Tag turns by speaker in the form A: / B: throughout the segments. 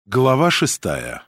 A: Глава 6.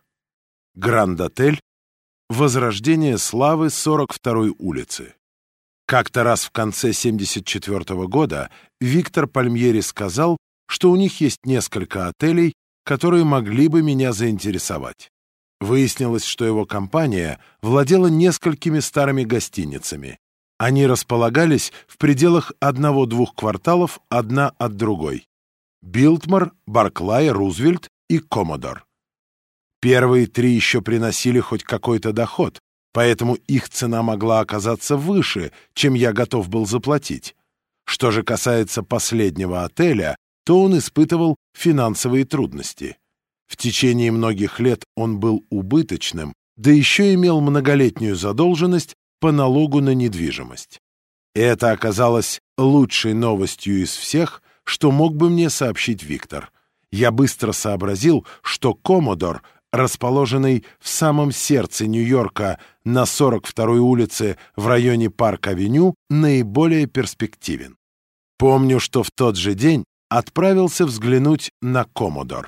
A: Гранд-отель. Возрождение славы 42-й улицы. Как-то раз в конце 1974 года Виктор Пальмьери сказал, что у них есть несколько отелей, которые могли бы меня заинтересовать. Выяснилось, что его компания владела несколькими старыми гостиницами. Они располагались в пределах 1-2 кварталов одна от другой. Билтмор, Барклай, Рузвельт и Коммодор. Первые 3 еще приносили хоть какой-то доход, поэтому их цена могла оказаться выше, чем я готов был заплатить. Что же касается последнего отеля, то он испытывал финансовые трудности. В течение многих лет он был убыточным, да еще имел многолетнюю задолженность по налогу на недвижимость. И это оказалось лучшей новостью из всех, что мог бы мне сообщить Виктор. Я быстро сообразил, что Коммодор, расположенный в самом сердце Нью-Йорка на 42-й улице в районе Парк-авеню, наиболее перспективен. Помню, что в тот же день отправился взглянуть на Коммодор.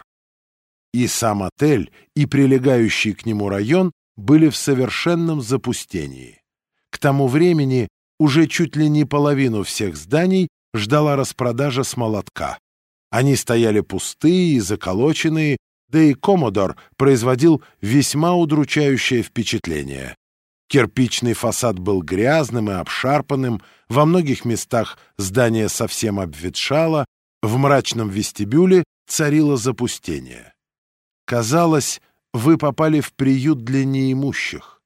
A: И сам отель, и прилегающий к нему район были в совершенном запустении. К тому времени уже чуть ли не половину всех зданий ждала распродажа с молотка. Они стояли пустые и заколоченные, да и Коммодор производил весьма удручающее впечатление. Кирпичный фасад был грязным и обшарпанным, во многих местах здание совсем обветшало, в мрачном вестибюле царило запустение. Казалось, вы попали в приют для неимущих.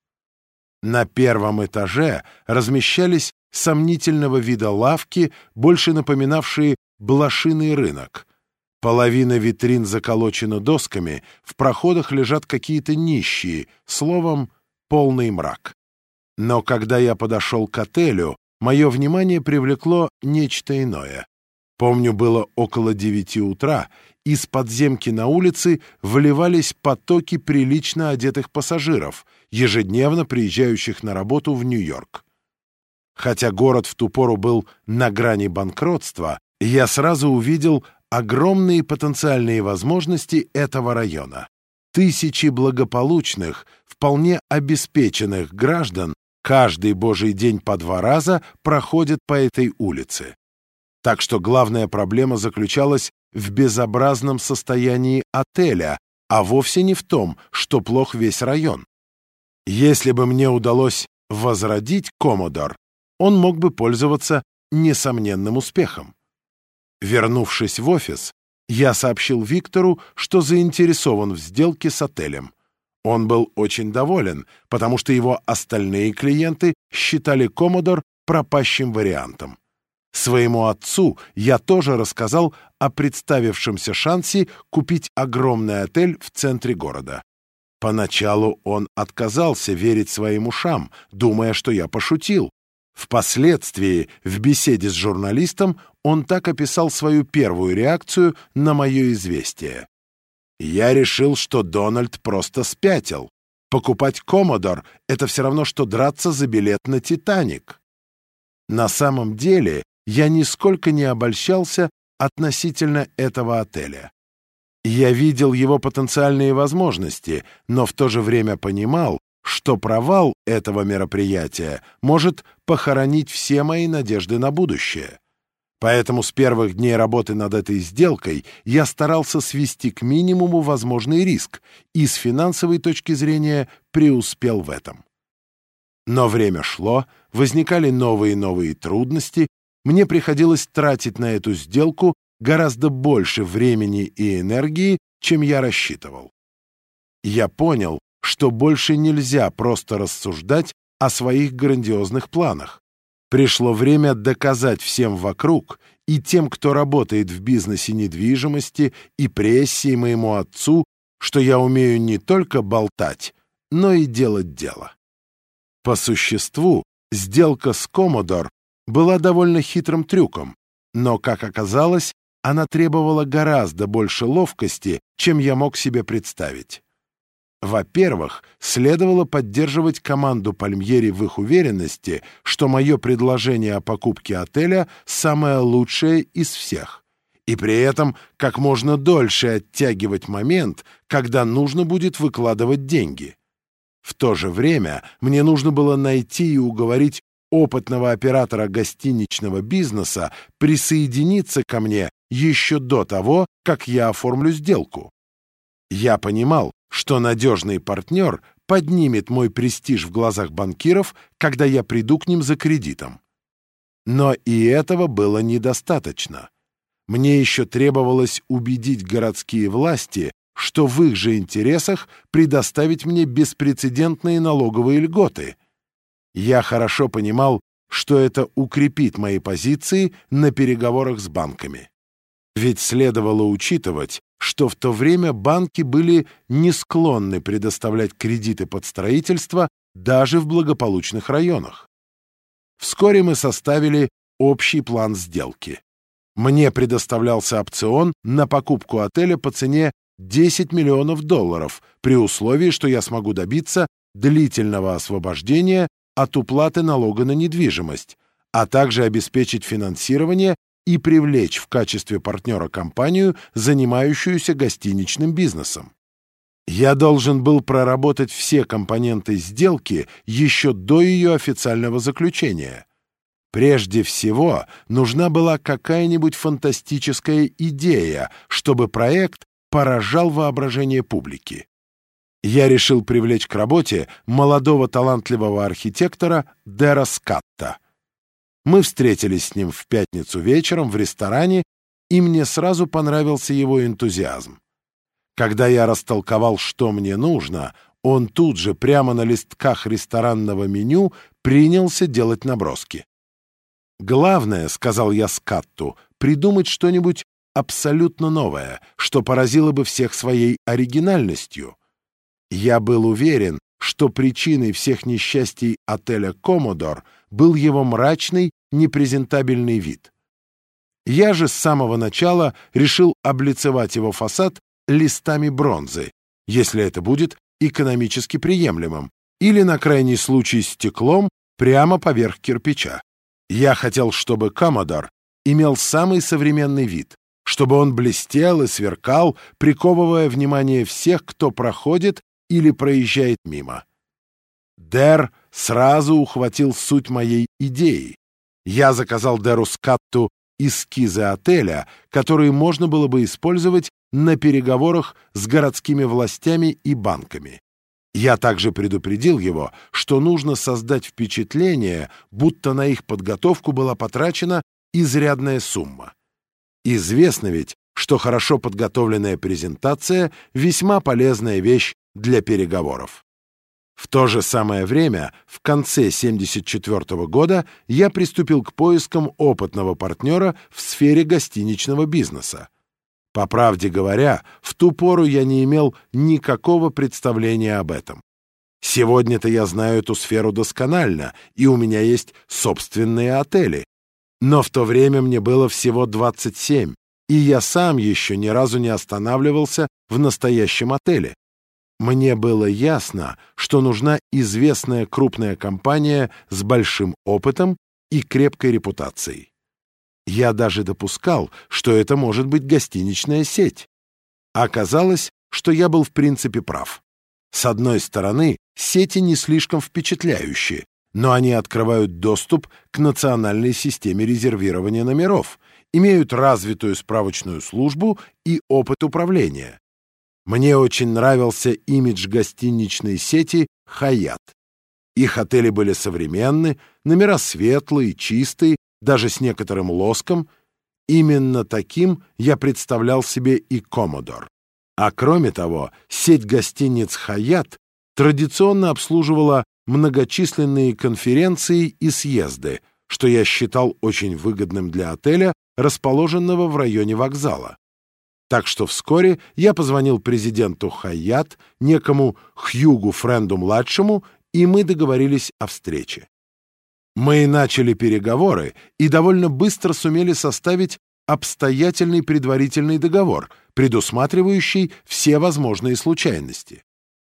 A: На 1-м этаже размещались сомнительного вида лавки, больше напоминавшие блошиный рынок. Половина витрин заколочена досками, в проходах лежат какие-то нищие, словом, полный мрак. Но когда я подошел к отелю, мое внимание привлекло нечто иное. Помню, было около 9 утра, из подземки на улице выливались потоки прилично одетых пассажиров, ежедневно приезжающих на работу в Нью-Йорк. Хотя город в ту пору был на грани банкротства, я сразу увидел огромные потенциальные возможности этого района. Тысячи благополучных, вполне обеспеченных граждан каждый божий день по 2 раза проходят по этой улице. Так что главная проблема заключалась в безобразном состоянии отеля, а вовсе не в том, что плох весь район. Если бы мне удалось возродить Коммодор, он мог бы пользоваться несомненным успехом. Вернувшись в офис, я сообщил Виктору, что заинтересован в сделке с отелем. Он был очень доволен, потому что его остальные клиенты считали Коммодор пропащим вариантом. Своему отцу я тоже рассказал о представившемся шансе купить огромный отель в центре города. Поначалу он отказался верить своим ушам, думая, что я пошутил. Впоследствии, в беседе с журналистом, он так описал свою первую реакцию на мое известие. «Я решил, что Дональд просто спятил. Покупать Коммодор — это все равно, что драться за билет на «Титаник». На самом деле, я нисколько не обольщался относительно этого отеля. Я видел его потенциальные возможности, но в то же время понимал, что провал этого мероприятия может похоронить все мои надежды на будущее. Поэтому с первых дней работы над этой сделкой я старался свести к минимуму возможный риск и с финансовой точки зрения преуспел в этом. Но время шло, возникали новые и новые трудности, мне приходилось тратить на эту сделку гораздо больше времени и энергии, чем я рассчитывал. Я понял, что больше нельзя просто рассуждать о своих грандиозных планах. Пришло время доказать всем вокруг, и тем, кто работает в бизнесе недвижимости, и прессе, и моему отцу, что я умею не только болтать, но и делать дело. По существу, сделка с Коммодор была довольно хитрым трюком, но, как оказалось, она требовала гораздо больше ловкости, чем я мог себе представить. Во-первых, следовало поддерживать команду Пальмьери в их уверенности, что мое предложение о покупке отеля самое лучшее из всех, и при этом как можно дольше оттягивать момент, когда нужно будет выкладывать деньги. В то же время мне нужно было найти и уговорить опытного оператора гостиничного бизнеса присоединиться ко мне еще до того, как я оформлю сделку. Я понимал, что надежный партнер поднимет мой престиж в глазах банкиров, когда я приду к ним за кредитом. Но и этого было недостаточно. Мне еще требовалось убедить городские власти, что в их же интересах предоставить мне беспрецедентные налоговые льготы. Я хорошо понимал, что это укрепит мои позиции на переговорах с банками. Ведь следовало учитывать, что в то время банки были не склонны предоставлять кредиты под строительство даже в благополучных районах. Вскоре мы составили общий план сделки. Мне предоставлялся опцион на покупку отеля по цене $10 миллионов при условии, что я смогу добиться длительного освобождения от уплаты налога на недвижимость, а также обеспечить финансирование и привлечь в качестве партнера компанию, занимающуюся гостиничным бизнесом. Я должен был проработать все компоненты сделки еще до ее официального заключения. Прежде всего, нужна была какая-нибудь фантастическая идея, чтобы проект поражал воображение публики. Я решил привлечь к работе молодого талантливого архитектора Дэра Скатта. Мы встретились с ним в пятницу вечером в ресторане, и мне сразу понравился его энтузиазм. Когда я растолковал, что мне нужно, он тут же прямо на листках ресторанного меню принялся делать наброски. «Главное, — сказал я Скатту, — придумать что-нибудь абсолютно новое, что поразило бы всех своей оригинальностью. Я был уверен, что причиной всех несчастий отеля «Коммодор» был его мрачный, непрезентабельный вид. Я же с самого начала решил облицевать его фасад листами бронзы, если это будет экономически приемлемым, или, на крайний случай, стеклом прямо поверх кирпича. Я хотел, чтобы «Коммодор» имел самый современный вид, чтобы он блестел и сверкал, приковывая внимание всех, кто проходит или проезжает мимо. Дэр сразу ухватил суть моей идеи. Я заказал Дэру Скатту эскизы отеля, которые можно было бы использовать на переговорах с городскими властями и банками. Я также предупредил его, что нужно создать впечатление, будто на их подготовку была потрачена изрядная сумма. Известно ведь, что хорошо подготовленная презентация — весьма полезная вещь для переговоров. В то же самое время, в конце 1974 года, я приступил к поискам опытного партнера в сфере гостиничного бизнеса. По правде говоря, в ту пору я не имел никакого представления об этом. Сегодня-то я знаю эту сферу досконально, и у меня есть собственные отели. Но в то время мне было всего 27, и я сам еще ни разу не останавливался в настоящем отеле. Мне было ясно, что нужна известная крупная компания с большим опытом и крепкой репутацией. Я даже допускал, что это может быть гостиничная сеть. Оказалось, что я был в принципе прав. С одной стороны, сети не слишком впечатляющие, но они открывают доступ к национальной системе резервирования номеров, имеют развитую справочную службу и опыт управления. Мне очень нравился имидж гостиничной сети «Хаятт». Их отели были современны, номера светлые, чистые, даже с некоторым лоском. Именно таким я представлял себе и «Коммодор». А кроме того, сеть гостиниц «Хаятт» традиционно обслуживала многочисленные конференции и съезды, что я считал очень выгодным для отеля, расположенного в районе вокзала. Так что вскоре я позвонил президенту «Хаятт», некому Хьюгу Френду-младшему, и мы договорились о встрече. Мы начали переговоры и довольно быстро сумели составить обстоятельный предварительный договор, предусматривающий все возможные случайности.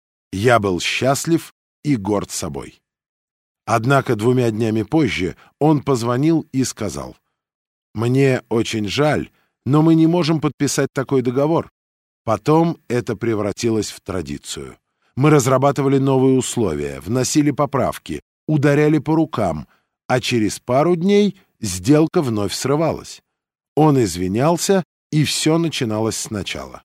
A: Я был счастлив и горд собой. Однако 2 днями позже он позвонил и сказал: «Мне очень жаль, но мы не можем подписать такой договор». Потом это превратилось в традицию. Мы разрабатывали новые условия, вносили поправки, ударяли по рукам, а через пару дней сделка вновь срывалась. Он извинялся, и все начиналось сначала.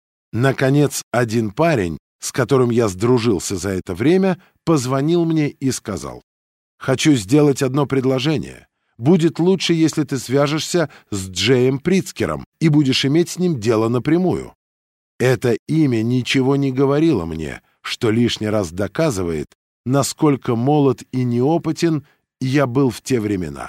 A: Наконец, один парень, с которым я сдружился за это время, позвонил мне и сказал: «Хочу сделать одно предложение. Будет лучше, если ты свяжешься с Джеем Прицкером и будешь иметь с ним дело напрямую». Это имя ничего не говорило мне, что лишний раз доказывает, насколько молод и неопытен я был в те времена.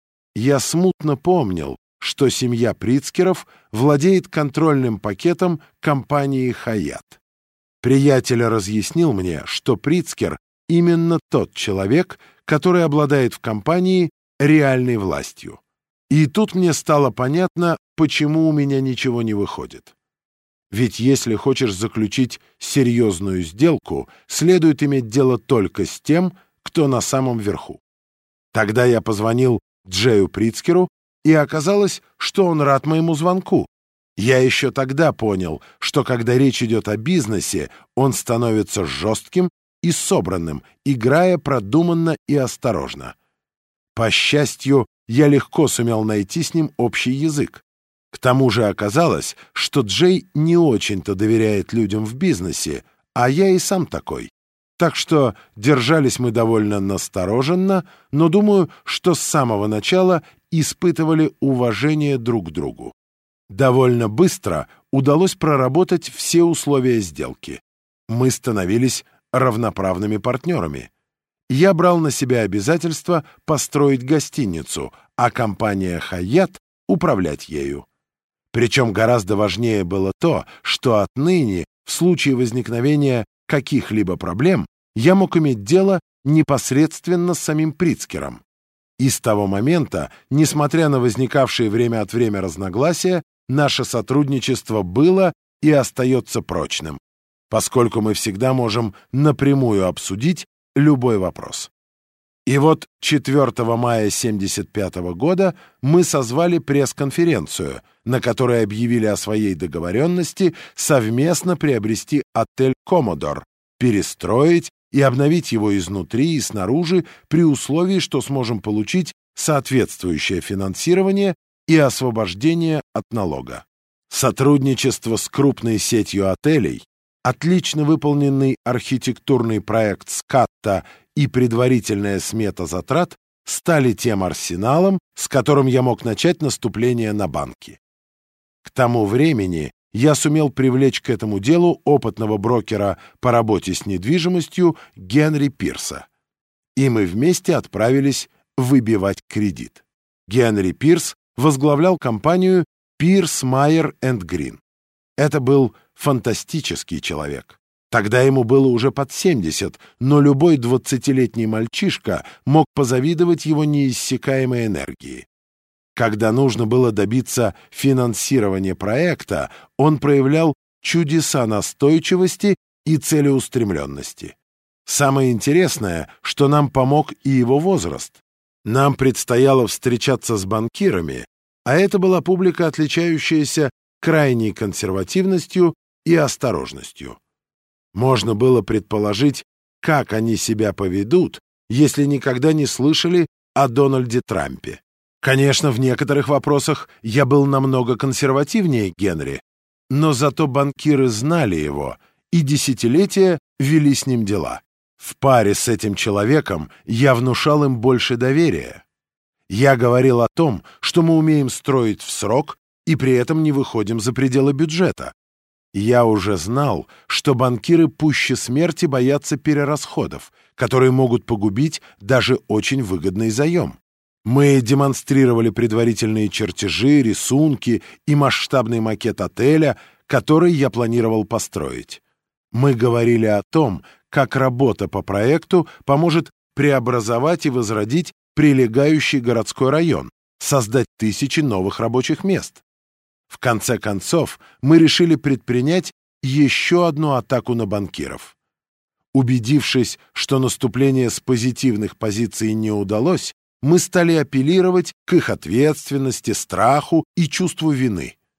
A: Я смутно помнил, что семья Прицкеров владеет контрольным пакетом компании «Хаят». Приятель разъяснил мне, что Прицкер — именно тот человек, который обладает в компании реальной властью. И тут мне стало понятно, почему у меня ничего не выходит. Ведь если хочешь заключить серьезную сделку, следует иметь дело только с тем, кто на самом верху. Тогда я позвонил Джею Прицкеру, и оказалось, что он рад моему звонку. Я еще тогда понял, что когда речь идет о бизнесе, он становится жестким и собранным, играя продуманно и осторожно. По счастью, я легко сумел найти с ним общий язык. К тому же оказалось, что Джей не очень-то доверяет людям в бизнесе, а я и сам такой. Так что держались мы довольно настороженно, но думаю, что с самого начала испытывали уважение друг к другу. Довольно быстро удалось проработать все условия сделки. Мы становились равноправными партнерами. Я брал на себя обязательство построить гостиницу, а компания «Хаят» — управлять ею. Причем гораздо важнее было то, что отныне, в случае возникновения каких-либо проблем, я мог иметь дело непосредственно с самим Прицкером. И с того момента, несмотря на возникавшие время от времени разногласия, наше сотрудничество было и остается прочным, поскольку мы всегда можем напрямую обсудить любой вопрос. И вот 4 мая 1975 года мы созвали пресс-конференцию, на которой объявили о своей договоренности совместно приобрести отель «Коммодор», перестроить и обновить его изнутри и снаружи при условии, что сможем получить соответствующее финансирование и освобождение от налога. Сотрудничество с крупной сетью отелей, отлично выполненный архитектурный проект «Скатта» и предварительная смета затрат стали тем арсеналом, с которым я мог начать наступление на банки. К тому времени я сумел привлечь к этому делу опытного брокера по работе с недвижимостью Генри Пирса. И мы вместе отправились выбивать кредит. Генри Пирс возглавлял компанию «Пирс, Майер энд Грин». Это был фантастический человек. Тогда ему было уже под 70, но любой 20-летний мальчишка мог позавидовать его неиссякаемой энергии. Когда нужно было добиться финансирования проекта, он проявлял чудеса настойчивости и целеустремленности. Самое интересное, что нам помог и его возраст. Нам предстояло встречаться с банкирами, а это была публика, отличающаяся крайней консервативностью и осторожностью. Можно было предположить, как они себя поведут, если никогда не слышали о Дональде Трампе. Конечно, в некоторых вопросах я был намного консервативнее Генри, но зато банкиры знали его и десятилетия вели с ним дела. В паре с этим человеком я внушал им больше доверия. Я говорил о том, что мы умеем строить в срок и при этом не выходим за пределы бюджета. Я уже знал, что банкиры пуще смерти боятся перерасходов, которые могут погубить даже очень выгодный заем. Мы демонстрировали предварительные чертежи, рисунки и масштабный макет отеля, который я планировал построить. Мы говорили о том, как работа по проекту поможет преобразовать и возродить прилегающий городской район, создать тысячи новых рабочих мест. В конце концов, мы решили предпринять еще одну атаку на банкиров. Убедившись, что наступление с позитивных позиций не удалось, мы стали апеллировать к их ответственности, страху и чувству вины.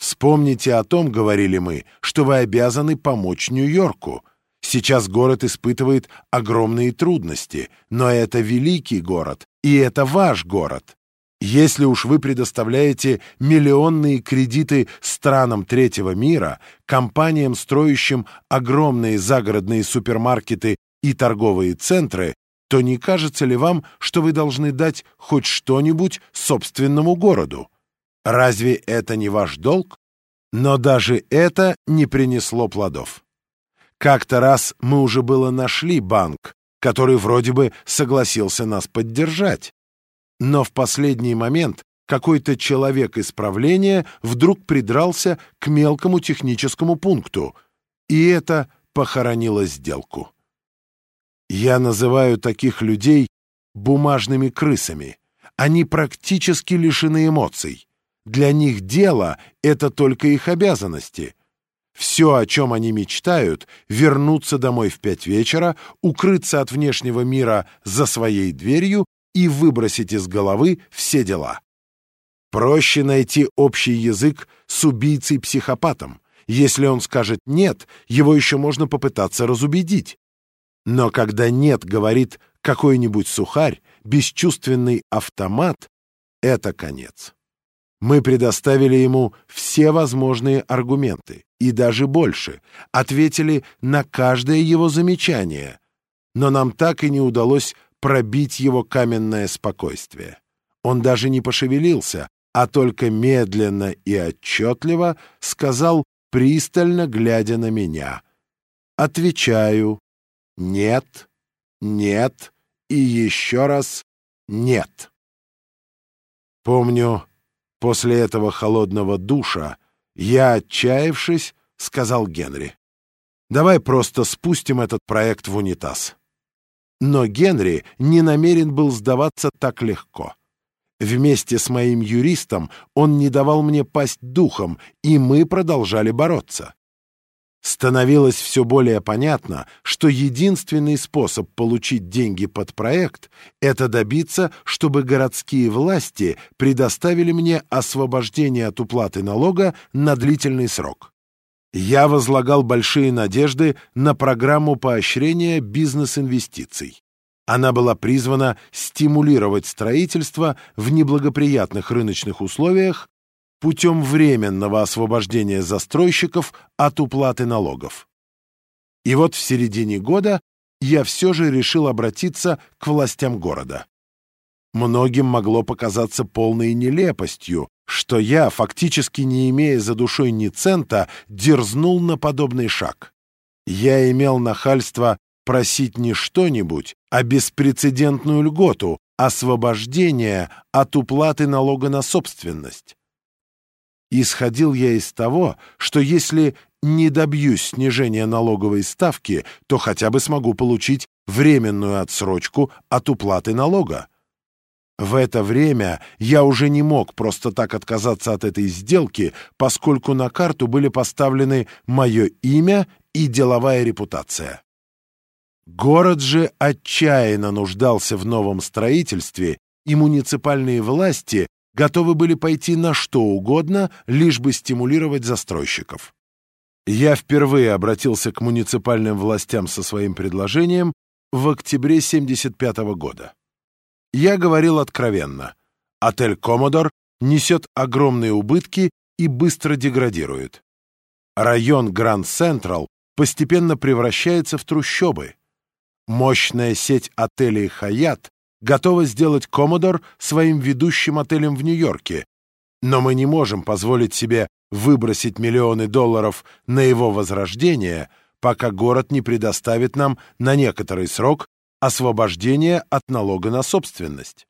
A: «Вспомните о том, — говорили мы, — что вы обязаны помочь Нью-Йорку. Сейчас город испытывает огромные трудности, но это великий город, и это ваш город. Если уж вы предоставляете миллионные кредиты странам третьего мира, компаниям, строящим огромные загородные супермаркеты и торговые центры, то не кажется ли вам, что вы должны дать хоть что-нибудь собственному городу? Разве это не ваш долг?» Но даже это не принесло плодов. Как-то раз мы уже было нашли банк, который вроде бы согласился нас поддержать. Но в последний момент какой-то человек из правления вдруг придрался к мелкому техническому пункту, и это похоронило сделку. Я называю таких людей бумажными крысами. Они практически лишены эмоций. Для них дело — это только их обязанности. Все, о чем они мечтают — вернуться домой в 5 вечера, укрыться от внешнего мира за своей дверью и выбросить из головы все дела. Проще найти общий язык с убийцей-психопатом. Если он скажет «нет», его еще можно попытаться разубедить. Но когда «нет» говорит какой-нибудь сухарь, бесчувственный автомат — это конец. Мы предоставили ему все возможные аргументы, и даже больше, ответили на каждое его замечание, но нам так и не удалось пробить его каменное спокойствие. Он даже не пошевелился, а только медленно и отчетливо сказал, пристально глядя на меня: «Отвечаю, нет, нет и еще раз нет». Помню, после этого холодного душа я, отчаявшись, сказал Генри: «Давай просто спустим этот проект в унитаз». Но Генри не намерен был сдаваться так легко. Вместе с моим юристом он не давал мне пасть духом, и мы продолжали бороться. Становилось все более понятно, что единственный способ получить деньги под проект — это добиться, чтобы городские власти предоставили мне освобождение от уплаты налога на длительный срок. Я возлагал большие надежды на программу поощрения бизнес-инвестиций. Она была призвана стимулировать строительство в неблагоприятных рыночных условиях путем временного освобождения застройщиков от уплаты налогов. И вот в середине года я все же решил обратиться к властям города. Многим могло показаться полной нелепостью, что я, фактически не имея за душой ни цента, дерзнул на подобный шаг. Я имел нахальство просить не что-нибудь, а беспрецедентную льготу — освобождение от уплаты налога на собственность. Исходил я из того, что если не добьюсь снижения налоговой ставки, то хотя бы смогу получить временную отсрочку от уплаты налога. В это время я уже не мог просто так отказаться от этой сделки, поскольку на карту были поставлены мое имя и деловая репутация. Город же отчаянно нуждался в новом строительстве, и муниципальные власти готовы были пойти на что угодно, лишь бы стимулировать застройщиков. Я впервые обратился к муниципальным властям со своим предложением в октябре 1975 года. Я говорил откровенно: отель «Коммодор» несет огромные убытки и быстро деградирует. Район Гранд Централ постепенно превращается в трущобы. Мощная сеть отелей «Хаятт» готова сделать «Коммодор» своим ведущим отелем в Нью-Йорке, но мы не можем позволить себе выбросить миллионы долларов на его возрождение, пока город не предоставит нам на некоторый срок освобождение от налога на собственность.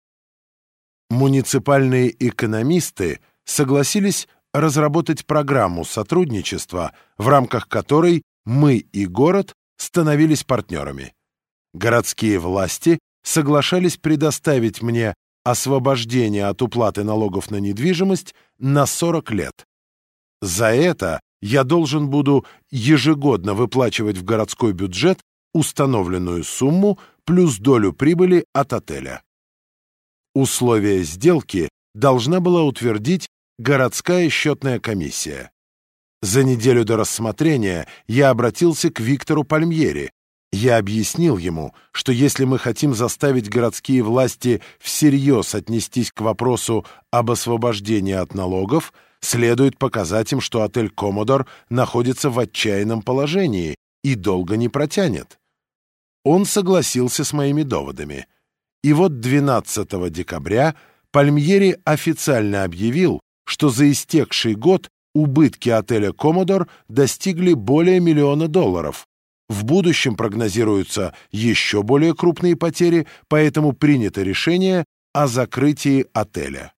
A: Муниципальные экономисты согласились разработать программу сотрудничества, в рамках которой мы и город становились партнерами. Городские власти соглашались предоставить мне освобождение от уплаты налогов на недвижимость на 40 лет. За это я должен буду ежегодно выплачивать в городской бюджет установленную сумму плюс долю прибыли от отеля. Условия сделки должна была утвердить городская счетная комиссия. За неделю до рассмотрения я обратился к Виктору Пальмьери. Я объяснил ему, что если мы хотим заставить городские власти всерьез отнестись к вопросу об освобождении от налогов, следует показать им, что отель «Коммодор» находится в отчаянном положении и долго не протянет. Он согласился с моими доводами. И вот 12 декабря Пальмьери официально объявил, что за истекший год убытки отеля «Коммодор» достигли более $1 миллиона. В будущем прогнозируются еще более крупные потери, поэтому принято решение о закрытии отеля.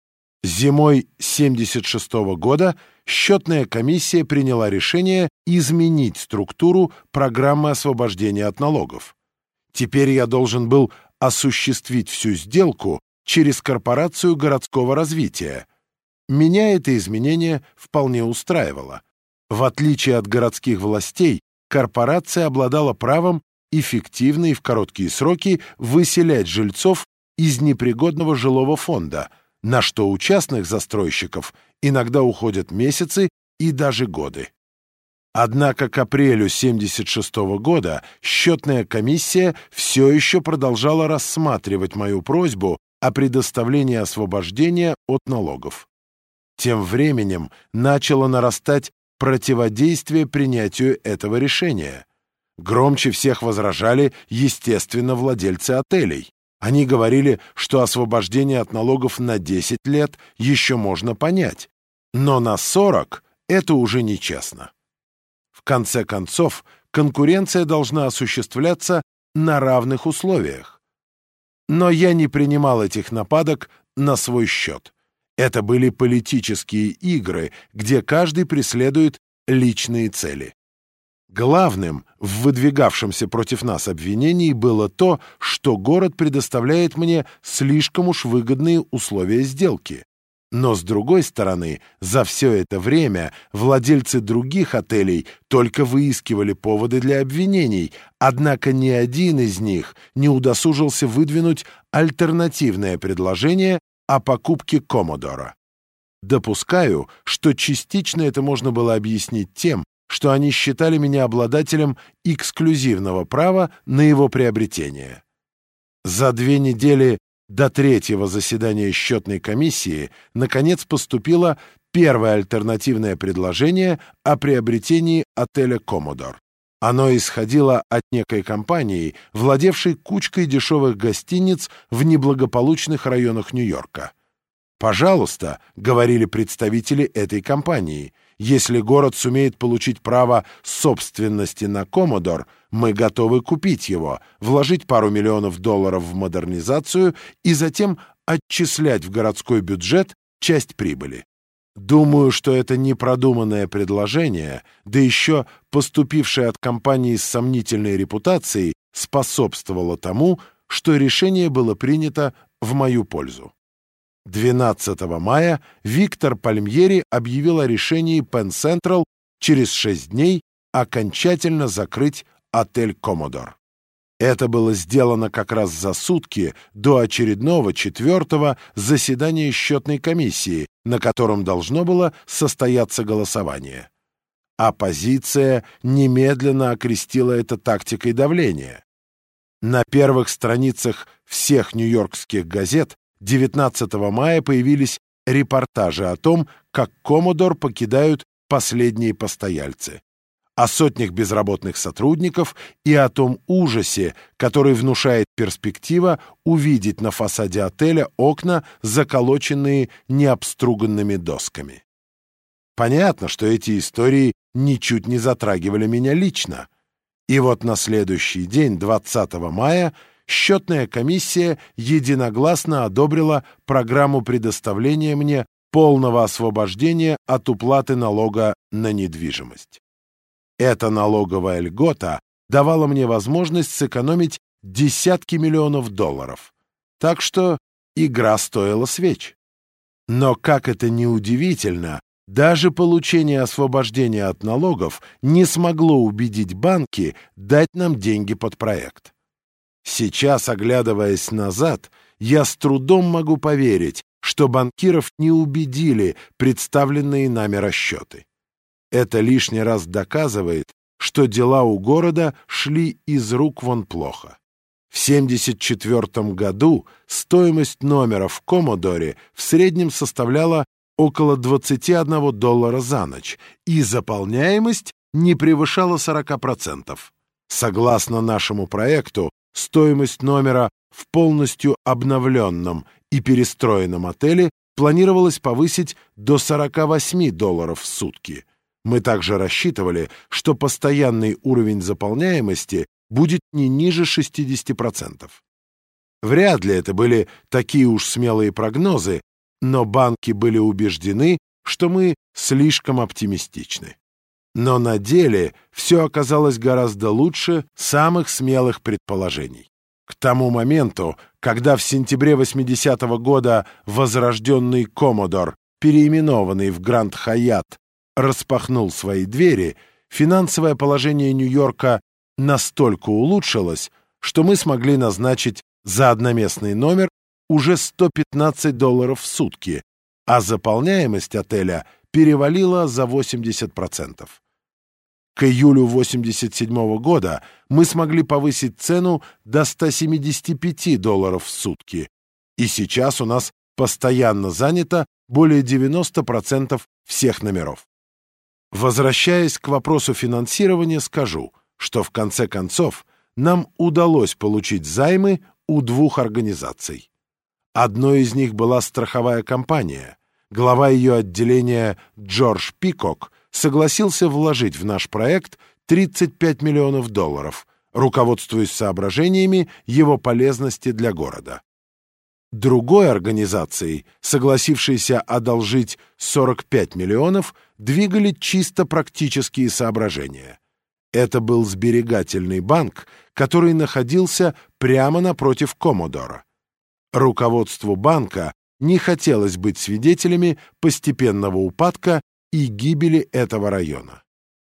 A: Зимой 1976 года счетная комиссия приняла решение изменить структуру программы освобождения от налогов. Теперь я должен был осуществить всю сделку через корпорацию городского развития. Меня это изменение вполне устраивало. В отличие от городских властей, корпорация обладала правом эффективно и в короткие сроки выселять жильцов из непригодного жилого фонда, на что у частных застройщиков иногда уходят месяцы и даже годы. Однако к апрелю 1976 года счетная комиссия все еще продолжала рассматривать мою просьбу о предоставлении освобождения от налогов. Тем временем начало нарастать противодействие принятию этого решения. Громче всех возражали, естественно, владельцы отелей. Они говорили, что освобождение от налогов на 10 лет еще можно понять, но на 40 это уже нечестно. В конце концов, конкуренция должна осуществляться на равных условиях. Но я не принимал этих нападок на свой счет. Это были политические игры, где каждый преследует личные цели. Главным в выдвигавшемся против нас обвинении было то, что город предоставляет мне слишком уж выгодные условия сделки. Но, с другой стороны, за все это время владельцы других отелей только выискивали поводы для обвинений, однако ни один из них не удосужился выдвинуть альтернативное предложение о покупке «Коммодора». Допускаю, что частично это можно было объяснить тем, что они считали меня обладателем эксклюзивного права на его приобретение. За 2 недели до 3-го заседания счетной комиссии наконец поступило первое альтернативное предложение о приобретении отеля «Коммодор». Оно исходило от некой компании, владевшей кучкой дешевых гостиниц в неблагополучных районах Нью-Йорка. «Пожалуйста», — говорили представители этой компании, «если город сумеет получить право собственности на «Коммодор», мы готовы купить его, вложить пару миллионов долларов в модернизацию и затем отчислять в городской бюджет часть прибыли». Думаю, что это непродуманное предложение, да еще поступившее от компании с сомнительной репутацией, способствовало тому, что решение было принято в мою пользу. 12 мая Виктор Пальмьери объявил о решении Penn Central через 6 дней окончательно закрыть отель «Коммодор». Это было сделано как раз за сутки до очередного 4-го заседания счетной комиссии, на котором должно было состояться голосование. Оппозиция немедленно окрестила это тактикой давления. На первых страницах всех нью-йоркских газет 19 мая появились репортажи о том, как «Коммодор» покидают последние постояльцы, о сотнях безработных сотрудников и о том ужасе, который внушает перспектива увидеть на фасаде отеля окна, заколоченные необструганными досками. Понятно, что эти истории ничуть не затрагивали меня лично. И вот на следующий день, 20 мая, счетная комиссия единогласно одобрила программу предоставления мне полного освобождения от уплаты налога на недвижимость. Эта налоговая льгота давала мне возможность сэкономить десятки миллионов долларов. Так что игра стоила свеч. Но, как это ни удивительно, даже получение освобождения от налогов не смогло убедить банки дать нам деньги под проект. Сейчас, оглядываясь назад, я с трудом могу поверить, что банкиров не убедили представленные нами расчеты. Это лишний раз доказывает, что дела у города шли из рук вон плохо. В 1974 году стоимость номера в Коммодоре в среднем составляла около $21 за ночь, и заполняемость не превышала 40%. Согласно нашему проекту, стоимость номера в полностью обновленном и перестроенном отеле планировалось повысить до $48 в сутки. Мы также рассчитывали, что постоянный уровень заполняемости будет не ниже 60%. Вряд ли это были такие уж смелые прогнозы, но банки были убеждены, что мы слишком оптимистичны. Но на деле все оказалось гораздо лучше самых смелых предположений. К тому моменту, когда в сентябре 80-го года возрожденный Коммодор, переименованный в Гранд Хайат, распахнул свои двери, финансовое положение Нью-Йорка настолько улучшилось, что мы смогли назначить за одноместный номер уже $115 в сутки, а заполняемость отеля перевалила за 80%. К июлю 1987 года мы смогли повысить цену до $175 в сутки, и сейчас у нас постоянно занято более 90% всех номеров. Возвращаясь к вопросу финансирования, скажу, что в конце концов нам удалось получить займы у двух организаций. Одной из них была страховая компания. Глава ее отделения Джордж Пикок согласился вложить в наш проект $35 миллионов, руководствуясь соображениями его полезности для города. Другой организацией, согласившейся одолжить $45 миллионов, двигали чисто практические соображения. Это был сберегательный банк, который находился прямо напротив Коммодора. Руководству банка не хотелось быть свидетелями постепенного упадка и гибели этого района.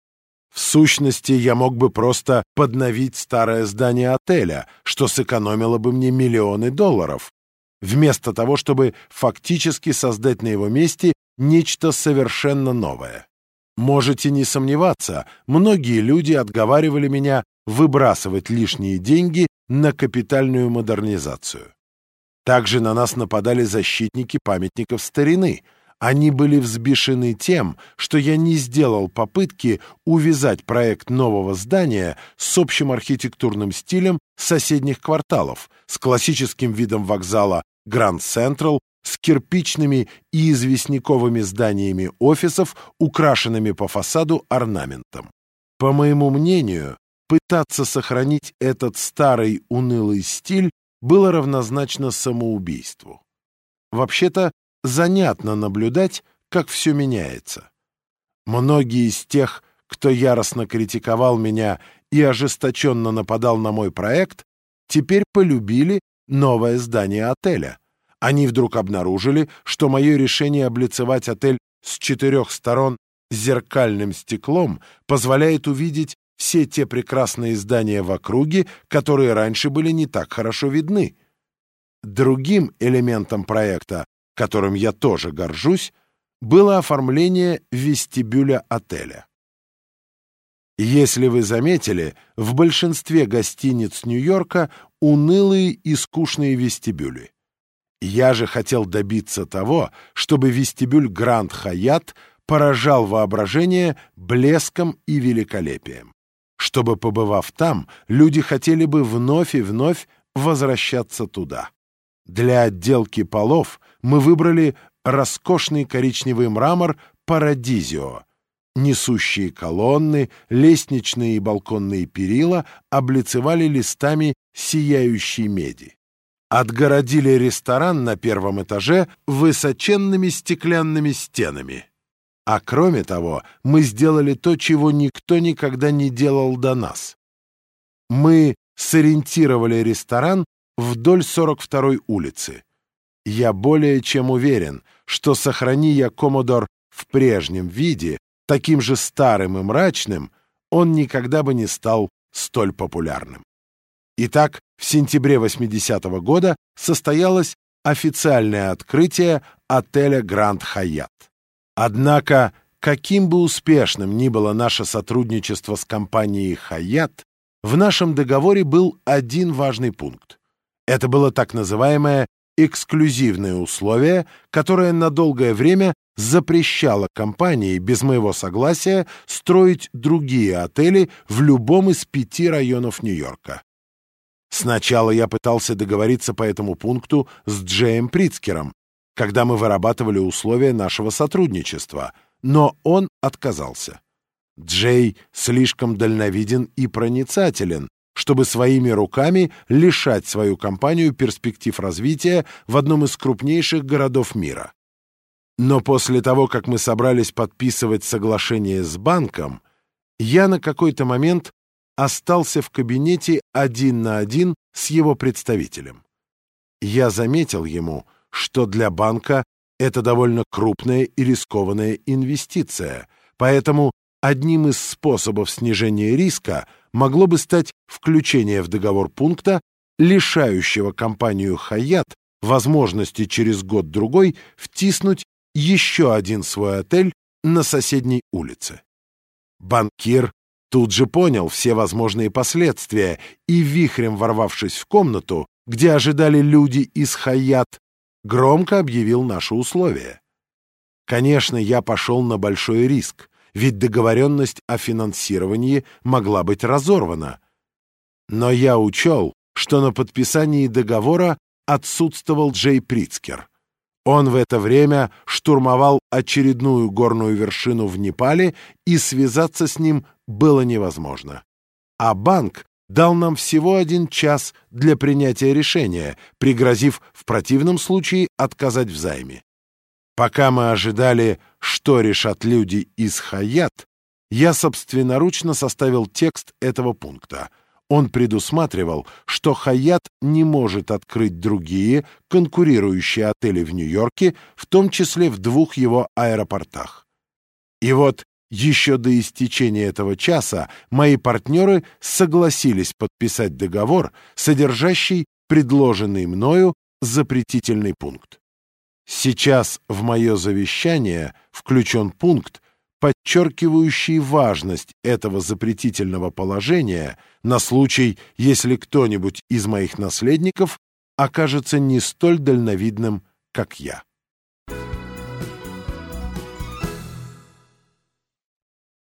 A: В сущности, я мог бы просто подновить старое здание отеля, что сэкономило бы мне миллионы долларов, вместо того, чтобы фактически создать на его месте нечто совершенно новое. Можете не сомневаться, многие люди отговаривали меня выбрасывать лишние деньги на капитальную модернизацию. Также на нас нападали защитники памятников старины. Они были взбешены тем, что я не сделал попытки увязать проект нового здания с общим архитектурным стилем соседних кварталов, с классическим видом вокзала Гранд Централ, с кирпичными и известняковыми зданиями офисов, украшенными по фасаду орнаментом. По моему мнению, пытаться сохранить этот старый унылый стиль было равнозначно самоубийству. Вообще-то, занятно наблюдать, как все меняется. Многие из тех, кто яростно критиковал меня и ожесточенно нападал на мой проект, теперь полюбили новое здание отеля. Они вдруг обнаружили, что мое решение облицевать отель с 4 сторон зеркальным стеклом позволяет увидеть все те прекрасные здания в округе, которые раньше были не так хорошо видны. Другим элементом проекта, которым я тоже горжусь, было оформление вестибюля отеля. Если вы заметили, в большинстве гостиниц Нью-Йорка унылые и скучные вестибюли. Я же хотел добиться того, чтобы вестибюль Гранд Хайат поражал воображение блеском и великолепием. Чтобы, побывав там, люди хотели бы вновь и вновь возвращаться туда. Для отделки полов мы выбрали роскошный коричневый мрамор Парадизио. Несущие колонны, лестничные и балконные перила облицевали листами сияющей меди. Отгородили ресторан на 1-м этаже высоченными стеклянными стенами. А кроме того, мы сделали то, чего никто никогда не делал до нас. Мы сориентировали ресторан вдоль 42-й улицы. Я более чем уверен, что сохрани я Коммодор в прежнем виде, таким же старым и мрачным, он никогда бы не стал столь популярным. Итак, в сентябре 80-го года состоялось официальное открытие отеля «Гранд Хайат». Однако, каким бы успешным ни было наше сотрудничество с компанией «Хайат», в нашем договоре был один важный пункт. Это было так называемое эксклюзивное условие, которое на долгое время запрещало компании без моего согласия строить другие отели в любом из 5 районов Нью-Йорка. Сначала я пытался договориться по этому пункту с Джеем Прицкером, когда мы вырабатывали условия нашего сотрудничества, но он отказался. Джей слишком дальновиден и проницателен, чтобы своими руками лишать свою компанию перспектив развития в одном из крупнейших городов мира. Но после того, как мы собрались подписывать соглашение с банком, я на какой-то момент остался в кабинете один на один с его представителем. Я заметил ему, что для банка это довольно крупная и рискованная инвестиция, поэтому одним из способов снижения риска могло бы стать включение в договор пункта, лишающего компанию «Хайат» возможности через год-другой втиснуть еще один свой отель на соседней улице. Банкир тут же понял все возможные последствия и, вихрем ворвавшись в комнату, где ожидали люди из «Хайат», громко объявил наши условия. Конечно, я пошел на большой риск, ведь договоренность о финансировании могла быть разорвана. Но я учел, что на подписании договора отсутствовал Джей Прицкер. Он в это время штурмовал очередную горную вершину в Непале, и связаться с ним было невозможно. А банк дал нам всего 1 час для принятия решения, пригрозив в противном случае отказать в займе. Пока мы ожидали, что решат люди из «Хайат», я собственноручно составил текст этого пункта. Он предусматривал, что «Хайат» не может открыть другие конкурирующие отели в Нью-Йорке, в том числе в 2 его аэропортах. И вот еще до истечения этого часа мои партнеры согласились подписать договор, содержащий предложенный мною запретительный пункт. Сейчас в мое завещание включен пункт, подчеркивающий важность этого запретительного положения на случай, если кто-нибудь из моих наследников окажется не столь дальновидным, как я.